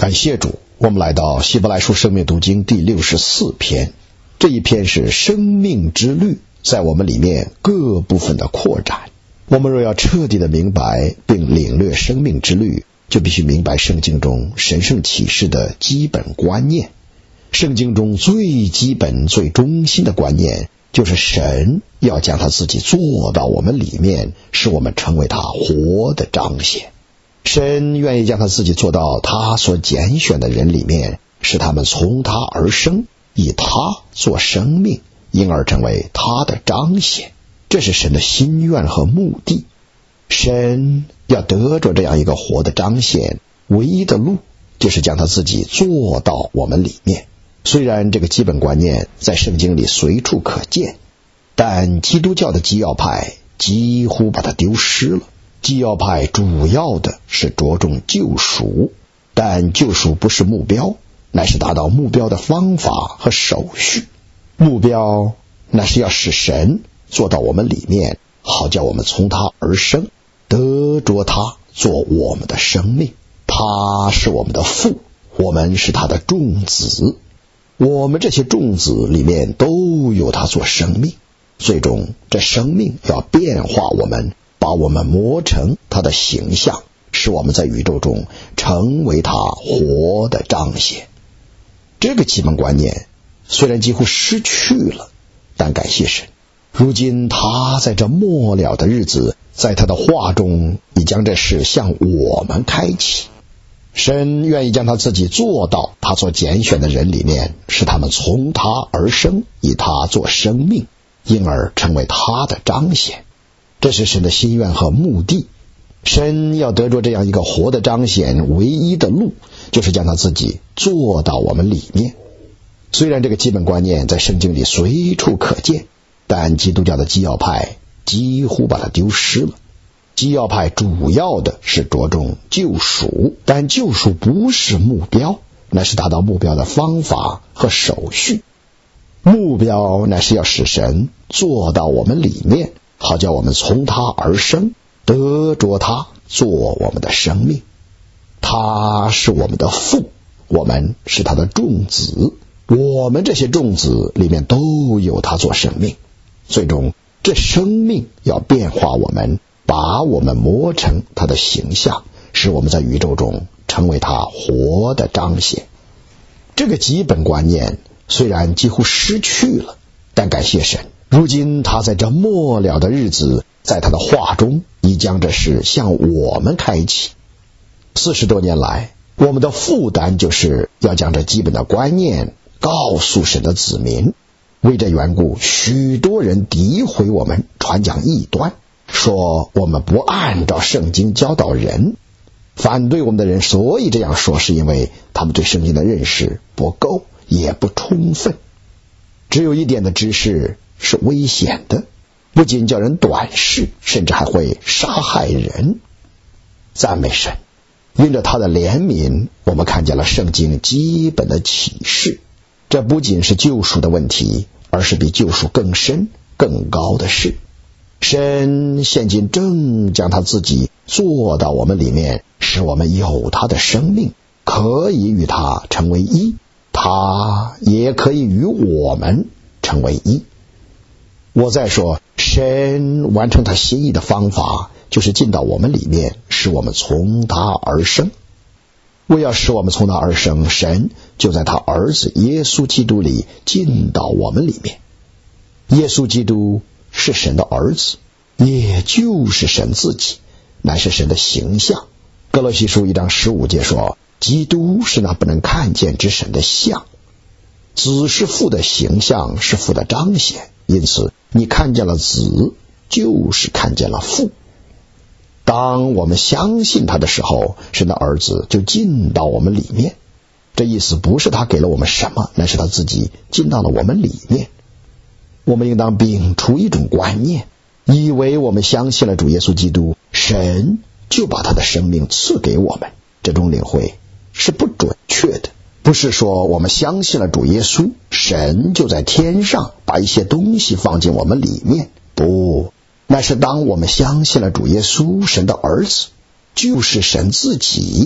感谢主，我们来到希伯来书生命读经第64篇，这一篇是生命之律在我们里面各部分的扩展。我们若要彻底的明白并领略生命之律，就必须明白圣经中神圣启示的基本观念。圣经中最基本最中心的观念，就是神要将他自己做到我们里面，使我们成为他活的彰显。神愿意将他自己做到他所拣选的人里面，使他们从他而生，以他做生命，因而成为他的彰显。这是神的心愿和目的。神要得着这样一个活的彰显，唯一的路就是将他自己做到我们里面。虽然这个基本观念在圣经里随处可见，但基督教的基要派几乎把它丢失了。基要派主要的是着重救赎，但救赎不是目标，乃是达到目标的方法和手续。目标乃是要使神做到我们里面，好叫我们从他而生，得着他做我们的生命。他是我们的父，我们是他的众子，我们这些众子里面都有他做生命。最终这生命要变化我们，把我们磨成他的形象，使我们在宇宙中成为他活的彰显。这个基本观念虽然几乎失去了，但感谢神，如今他在这末了的日子，在他的话中已将这事向我们开启。神愿意将他自己做到他所拣选的人里面，使他们从他而生，以他做生命，因而成为他的彰显。这是神的心愿和目的。神要得着这样一个活的彰显，唯一的路就是将他自己做到我们里面。虽然这个基本观念在圣经里随处可见，但基督教的基要派几乎把它丢失了。基要派主要的是着重救赎，但救赎不是目标，乃是达到目标的方法和手续。目标乃是要使神做到我们里面，好叫我们从他而生，得着他做我们的生命。他是我们的父，我们是他的众子，我们这些众子里面都有他做生命。最终这生命要变化我们，把我们磨成他的形象，使我们在宇宙中成为他活的彰显。这个基本观念虽然几乎失去了，但感谢神，如今他在这末了的日子，在他的话中已将这事向我们开启。40多年来，我们的负担就是要将这基本的观念告诉神的子民。为这缘故，许多人诋毁我们，传讲异端，说我们不按照圣经教导人。反对我们的人所以这样说，是因为他们对圣经的认识不够，也不充分。只有一点的知识是危险的，不仅叫人短视，甚至还会杀害人。赞美神，因着他的怜悯，我们看见了圣经基本的启示。这不仅是救赎的问题，而是比救赎更深更高的事。神现今正将他自己做到我们里面，使我们有他的生命，可以与他成为一，他也可以与我们成为一。我再说，神完成他心意的方法，就是进到我们里面，使我们从他而生。为要使我们从他而生，神就在他儿子耶稣基督里进到我们里面。耶稣基督是神的儿子，也就是神自己，乃是神的形象。哥罗西书1章15节说，基督是那不能看见之神的像。子是父的形象，是父的彰显，因此你看见了子，就是看见了父。当我们相信他的时候，神的儿子就进到我们里面。这意思不是他给了我们什么，乃是他自己进到了我们里面。我们应当摒除一种观念，以为我们相信了主耶稣基督，神就把他的生命赐给我们。这种领会是不准确的。不是说我们相信了主耶稣，神就在天上把一些东西放进我们里面。不，那是当我们相信了主耶稣，神的儿子，就是神自己，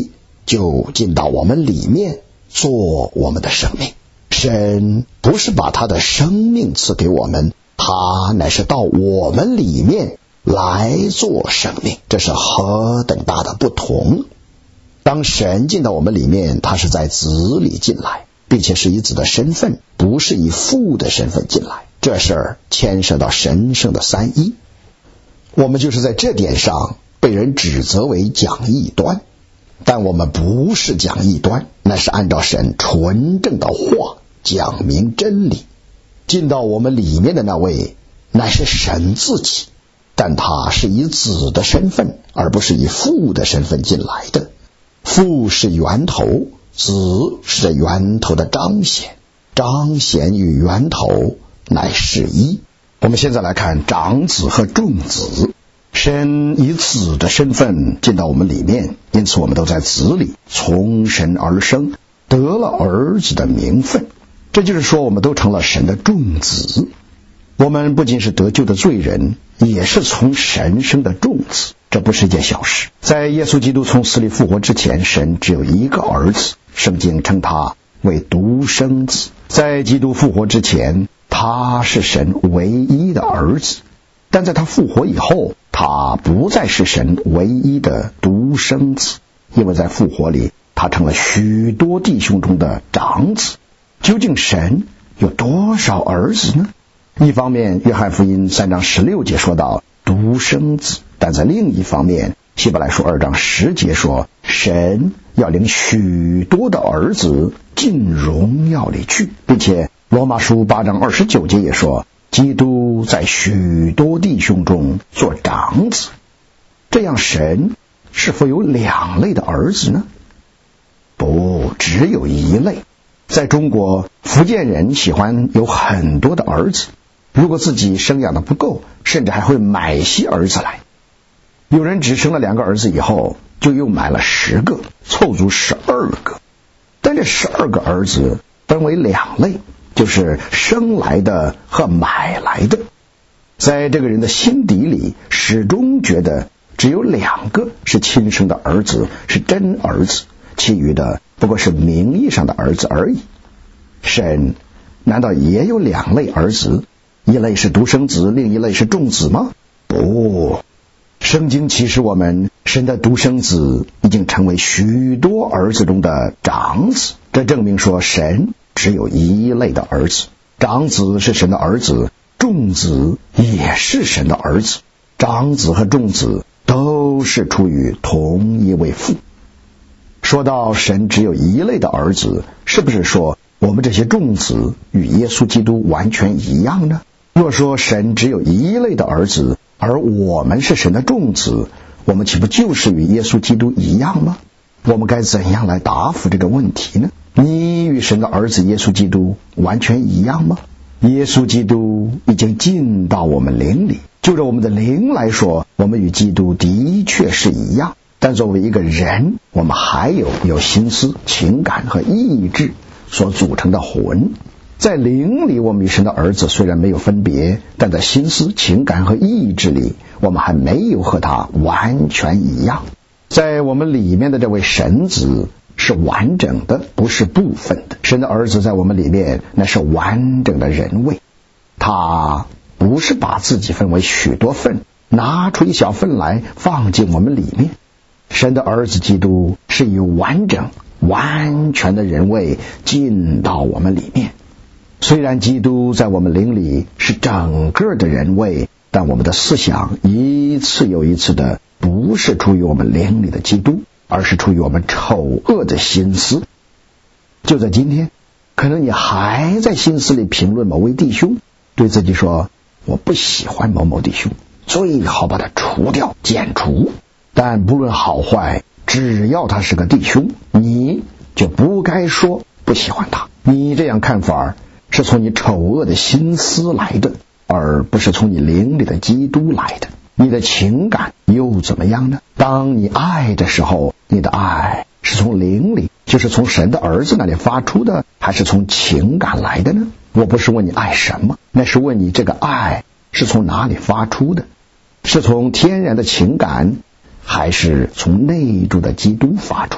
就进到我们里面，做我们的生命。神不是把他的生命赐给我们，他乃是到我们里面来做生命，这是何等大的不同。当神进到我们里面，他是在子里进来，并且是以子的身份，不是以父的身份进来。这事儿牵涉到神圣的三一。我们就是在这点上被人指责为讲异端，但我们不是讲异端，那是按照神纯正的话讲明真理。进到我们里面的那位乃是神自己，但他是以子的身份，而不是以父的身份进来的。父是源头，子是这源头的彰显，彰显与源头乃是一。我们现在来看长子和众子。神以子的身份进到我们里面，因此我们都在子里从神而生，得了儿子的名分。这就是说，我们都成了神的众子。我们不仅是得救的罪人，也是从神生的众子，这不是一件小事。在耶稣基督从死里复活之前，神只有一个儿子，圣经称他为独生子。在基督复活之前，他是神唯一的儿子，但在他复活以后，他不再是神唯一的独生子，因为在复活里，他成了许多弟兄中的长子。究竟神有多少儿子呢？一方面，约翰福音3章16节说到独生子，但在另一方面，希伯来书2章10节说，神要领许多的儿子进荣耀里去，并且罗马书8章29节也说，基督在许多弟兄中做长子。这样神是否有两类的儿子呢？不，只有一类。在中国，福建人喜欢有很多的儿子，如果自己生养的不够，甚至还会买些儿子来。有人只生了2个儿子以后，就又买了10个，凑足12个。但这12个儿子分为2类，就是生来的和买来的。在这个人的心底里，始终觉得只有2个是亲生的儿子，是真儿子，其余的不过是名义上的儿子而已。神难道也有2类儿子，一类是独生子，另一类是众子吗？不，圣经启示我们，神的独生子已经成为许多儿子中的长子，这证明说神只有一类的儿子。长子是神的儿子，众子也是神的儿子。长子和众子都是出于同一位父。说到神只有一类的儿子，是不是说我们这些众子与耶稣基督完全一样呢？若说神只有一类的儿子，而我们是神的众子，我们岂不就是与耶稣基督一样吗？我们该怎样来答复这个问题呢？你与神的儿子耶稣基督完全一样吗？耶稣基督已经进到我们灵里，就着我们的灵来说，我们与基督的确是一样。但作为一个人，我们还有心思、情感和意志所组成的魂。在灵里，我们与神的儿子虽然没有分别，但在心思、情感和意志里，我们还没有和他完全一样。在我们里面的这位神子是完整的，不是部分的。神的儿子在我们里面，那是完整的人位。他不是把自己分为许多份，拿出一小份来放进我们里面。神的儿子基督是以完整完全的人位进到我们里面。虽然基督在我们灵里是整个的人位，但我们的思想一次又一次的不是出于我们灵里的基督，而是出于我们丑恶的心思。就在今天，可能你还在心思里评论某位弟兄，对自己说，我不喜欢某某弟兄，最好把他除掉、剪除。但不论好坏，只要他是个弟兄，你就不该说不喜欢他。你这样看法是从你丑恶的心思来的，而不是从你灵里的基督来的。你的情感又怎么样呢？当你爱的时候，你的爱是从灵里，就是从神的儿子那里发出的，还是从情感来的呢？我不是问你爱什么，那是问你这个爱是从哪里发出的，是从天然的情感，还是从内住的基督发出的？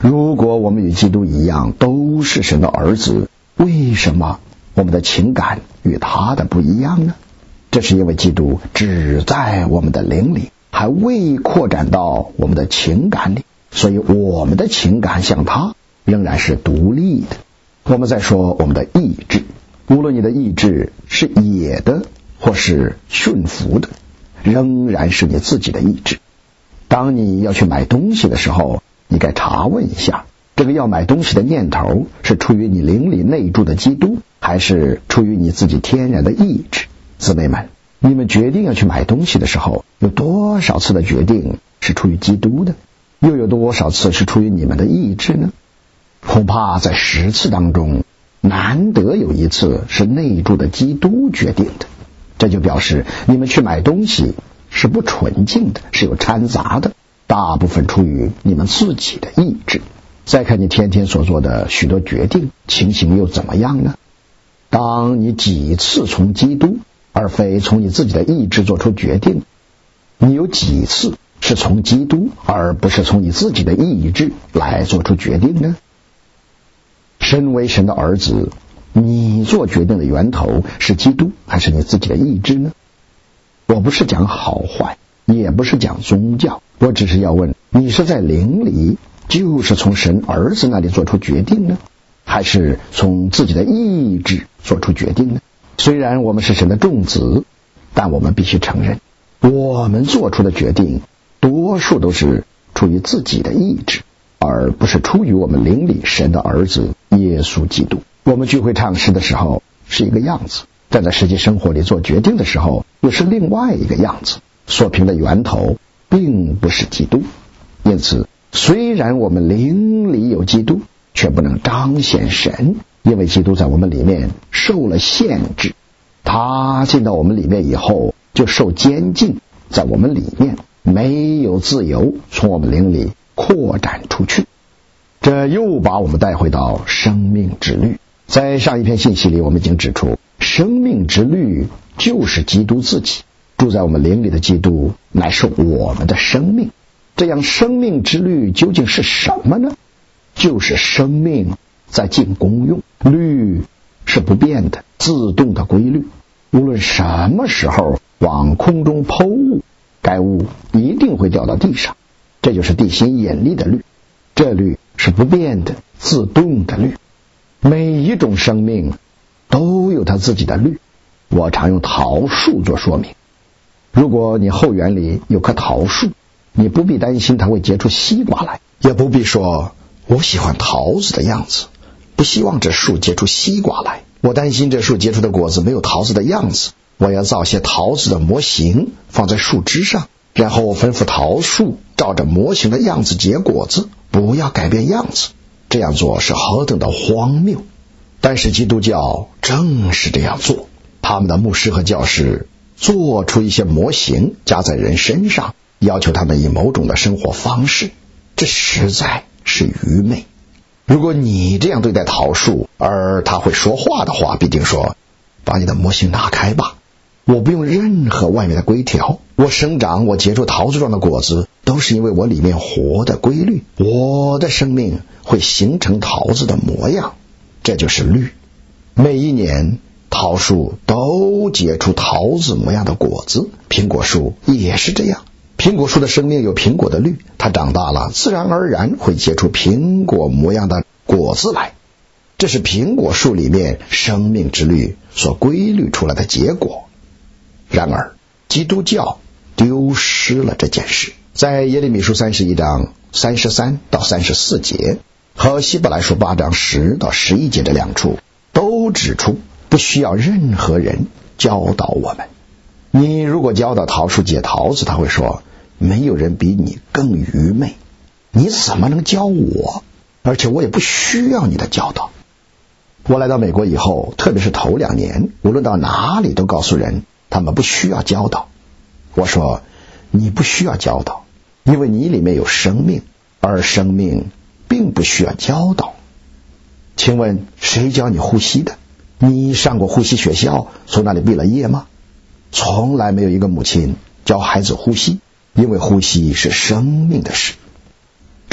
如果我们与基督一样都是神的儿子，为什么我们的情感与他的不一样呢？这是因为基督只在我们的灵里，还未扩展到我们的情感里，所以我们的情感像他仍然是独立的。我们再说我们的意志，无论你的意志是野的或是驯服的，仍然是你自己的意志。当你要去买东西的时候，你该查问一下，这个要买东西的念头是出于你灵里内住的基督，还是出于你自己天然的意志？姊妹们，你们决定要去买东西的时候，有多少次的决定是出于基督的，又有多少次是出于你们的意志呢？恐怕在10次当中，难得有1次是内住的基督决定的。这就表示你们去买东西是不纯净的，是有掺杂的，大部分出于你们自己的意志。再看你天天所做的许多决定，情形又怎么样呢？当你几次从基督而非从你自己的意志做出决定，你有几次是从基督而不是从你自己的意志来做出决定呢？身为神的儿子，你做决定的源头是基督还是你自己的意志呢？我不是讲好坏，也不是讲宗教，我只是要问，你是在灵里就是从神儿子那里做出决定呢，还是从自己的意志做出决定呢？虽然我们是神的众子，但我们必须承认，我们做出的决定多数都是出于自己的意志，而不是出于我们灵里神的儿子耶稣基督。我们聚会唱诗的时候是一个样子，但在实际生活里做决定的时候又是另外一个样子，所凭的源头并不是基督。因此虽然我们灵里有基督，却不能彰显神，因为基督在我们里面受了限制，他进到我们里面以后就受监禁，在我们里面没有自由从我们灵里扩展出去。这又把我们带回到生命之律。在上一篇信息里，我们已经指出，生命之律就是基督自己，住在我们灵里的基督乃是我们的生命。这样生命之律究竟是什么呢？就是生命在尽功用，律是不变的自动的规律，无论什么时候往空中抛物，该物一定会掉到地上，这就是地心引力的律。这律是不变的自动的律，每一种生命都有它自己的律。我常用桃树做说明，如果你后园里有棵桃树，你不必担心它会结出西瓜来，也不必说我喜欢桃子的样子，不希望这树结出西瓜来，我担心这树结出的果子没有桃子的样子，我要造些桃子的模型放在树枝上，然后我吩咐桃树照着模型的样子结果子，不要改变样子。这样做是何等的荒谬！但是基督教正是这样做，他们的牧师和教师做出一些模型加在人身上，要求他们以某种的生活方式，这实在是愚昧。如果你这样对待桃树，而他会说话的话，必定说，把你的模型拿开吧，我不用任何外面的规条，我生长，我结出桃子状的果子，都是因为我里面活的规律，我的生命会形成桃子的模样，这就是律。每一年桃树都结出桃子模样的果子，苹果树也是这样。苹果树的生命有苹果的律，它长大了自然而然会结出苹果模样的果子来，这是苹果树里面生命之律所规律出来的结果。然而基督教丢失了这件事，在耶利米书31章33到34节和希伯来书8章10到11节这2处都指出不需要任何人教导我们。你如果教导桃树结桃子，他会说，没有人比你更愚昧，你怎么能教我？而且我也不需要你的教导。我来到美国以后，特别是头2年，无论到哪里都告诉人他们不需要教导。我说，你不需要教导，因为你里面有生命，而生命并不需要教导。请问谁教你呼吸的？你上过呼吸学校，从那里毕了业吗？从来没有一个母亲教孩子呼吸，因为呼吸是生命的事。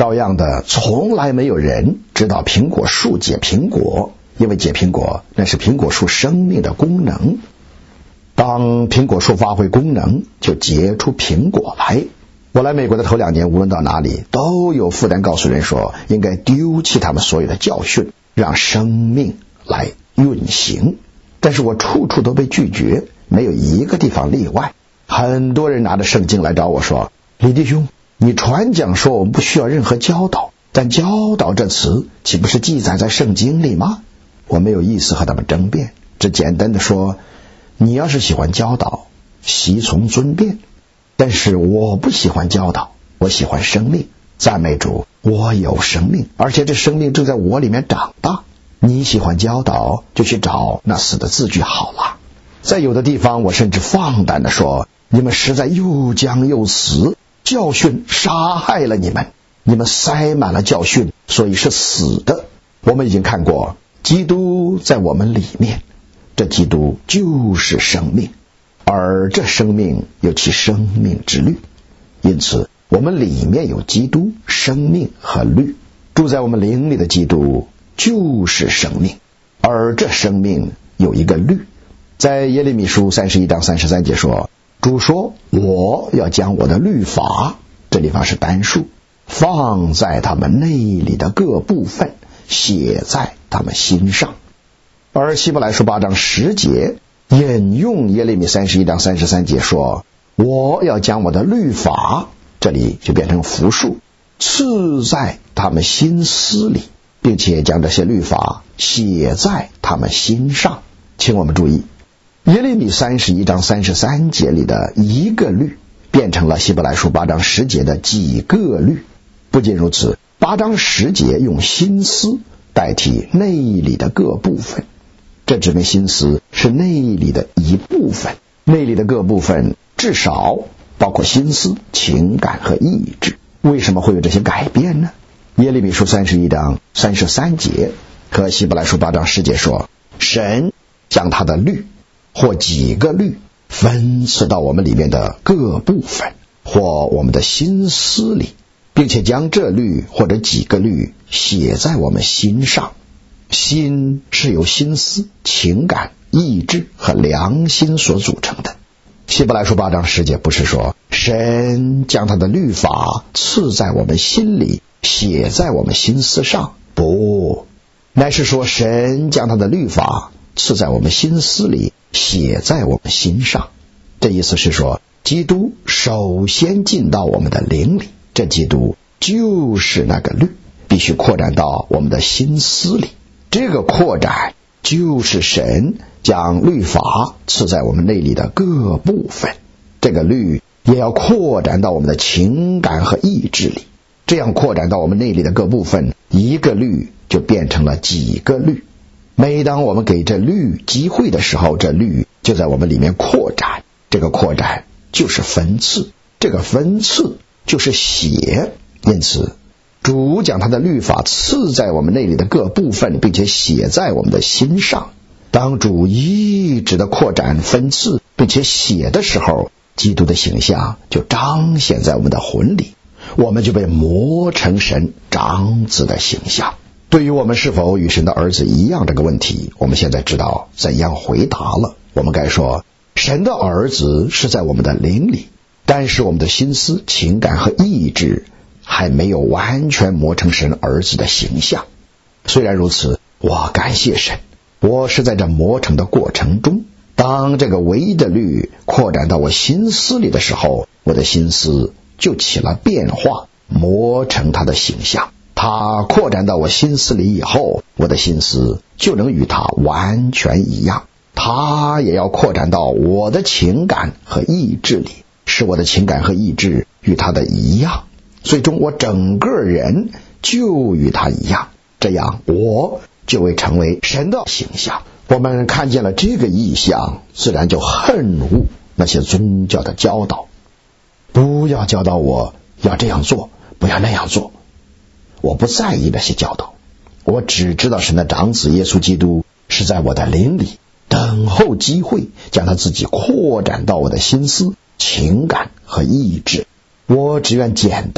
照样的，从来没有人知道苹果树结苹果，因为结苹果那是苹果树生命的功能。当苹果树发挥功能，就结出苹果来。我来美国的头2年，无论到哪里，都有负担告诉人说，应该丢弃他们所有的教训，让生命来运行。但是我处处都被拒绝，没有一个地方例外。很多人拿着圣经来找我说，李弟兄，你传讲说我们不需要任何教导，但教导这词岂不是记载在圣经里吗？我没有意思和他们争辩，只简单的说，你要是喜欢教导，悉从尊便，但是我不喜欢教导，我喜欢生命。赞美主，我有生命，而且这生命正在我里面长大。你喜欢教导，就去找那死的字句好了。在有的地方，我甚至放胆的说，你们实在又僵又死，教训杀害了你们，你们塞满了教训，所以是死的。我们已经看过，基督在我们里面，这基督就是生命，而这生命有其生命之律。因此我们里面有基督、生命和律，住在我们灵里的基督就是生命，而这生命有一个律。在耶利米书31章33节说，主说，我要将我的律法，这地方是单数，放在他们内里的各部分，写在他们心上。而希伯来书8章10节引用耶利米31章33节说，我要将我的律法，这里就变成复数，刺在他们心思里，并且将这些律法写在他们心上。请我们注意，耶利米31章33节里的一个律变成了希伯来书8章10节的几个律。不仅如此，8章10节用心思代替内里的各部分，这指明心思是内里的一部分，内里的各部分至少包括心思、情感和意志。为什么会有这些改变呢？耶利米书31章33节和希伯来书8章10节说，神将他的律或几个律分赐到我们里面的各部分或我们的心思里，并且将这律或者几个律写在我们心上。心是由心思、情感、意志和良心所组成的。希伯来书8章10节不是说神将他的律法赐在我们心里，写在我们心思上，不，乃是说神将他的律法赐在我们心思里，写在我们心上。这意思是说，基督首先进到我们的灵里，这基督就是那个律，必须扩展到我们的心思里。这个扩展就是神将律法赐在我们内里的各部分，这个律也要扩展到我们的情感和意志里。这样扩展到我们内里的各部分，一个律就变成了几个律。每当我们给这律机会的时候，这律就在我们里面扩展，这个扩展就是分赐，这个分赐就是写。因此主将他的律法赐在我们内里的各部分，并且写在我们的心上。当主一直的扩展分赐并且写的时候，基督的形象就彰显在我们的魂里，我们就被磨成神长子的形象。对于我们是否与神的儿子一样这个问题，我们现在知道怎样回答了。我们该说，神的儿子是在我们的灵里，但是我们的心思、情感和意志还没有完全磨成神儿子的形象。虽然如此，我感谢神，我是在这磨成的过程中。当这个唯一的律扩展到我心思里的时候，我的心思就起了变化，磨成他的形象。他扩展到我心思里以后，我的心思就能与他完全一样。他也要扩展到我的情感和意志里，使我的情感和意志与他的一样，最终我整个人就与他一样，这样我就会成为神的形象。我们看见了这个意象，自然就恨恶那些宗教的教导。不要教导我要这样做，不要那样做。我不在意那些教导，我只知道神的长子耶稣基督是在我的灵里，等候机会将他自己扩展到我的心思、情感和意志。我只愿简单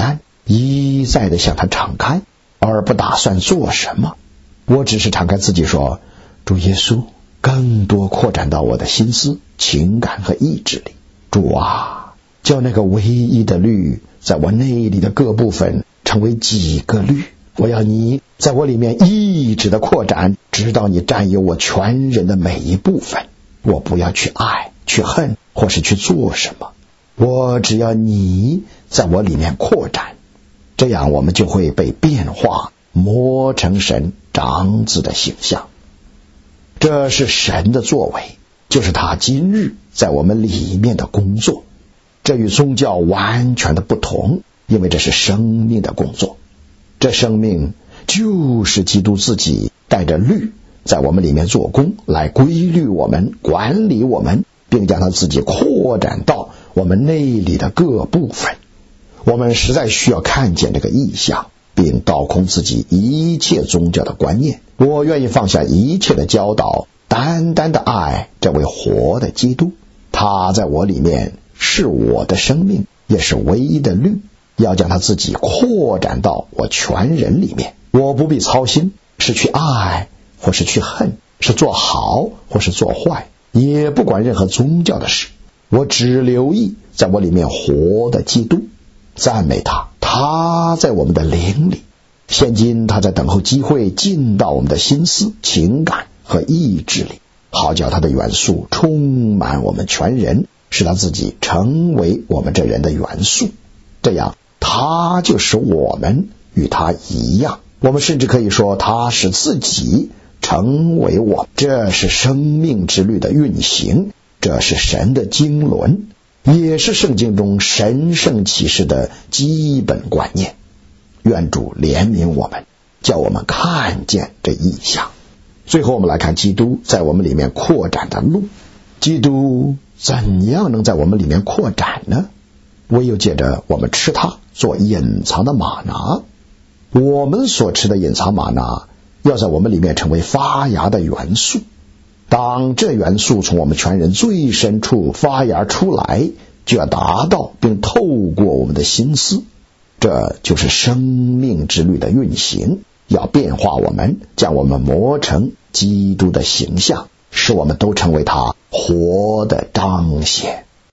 一再地向他敞开，而不打算做什么。我只是敞开自己说，主耶稣，更多扩展到我的心思、情感和意志里。主啊，叫那个唯一的律在我内里的各部分成为几个律。我要你在我里面一直的扩展，直到你占有我全人的每一部分。我不要去爱、去恨，或是去做什么，我只要你在我里面扩展。这样我们就会被变化，磨成神长子的形象。这是神的作为，就是他今日在我们里面的工作。这与宗教完全的不同，因为这是生命的工作。这生命就是基督自己带着律在我们里面做工，来规律我们、管理我们，并将他自己扩展到我们内里的各部分。我们实在需要看见这个意象，并倒空自己一切宗教的观念。我愿意放下一切的教导，单单的爱这位活的基督。他在我里面是我的生命，也是唯一的律，要将他自己扩展到我全人里面。我不必操心是去爱或是去恨，是做好或是做坏，也不管任何宗教的事。我只留意在我里面活的基督，赞美他。他在我们的灵里，现今他在等候机会进到我们的心思、情感和意志里，好叫他的元素充满我们全人，使他自己成为我们这人的元素。这样他就使我们与他一样。我们甚至可以说，他使自己成为我。这是生命之律的运行，这是神的经纶，也是圣经中神圣启示的基本观念。愿主怜悯我们，叫我们看见这意象。最后我们来看基督在我们里面扩展的路。基督怎样能在我们里面扩展呢？唯有借着我们吃它做隐藏的玛拿。我们所吃的隐藏玛拿要在我们里面成为发芽的元素。当这元素从我们全人最深处发芽出来，就要达到并透过我们的心思。这就是生命之律的运行，要变化我们，将我们磨成基督的形象，使我们都成为他活的彰显。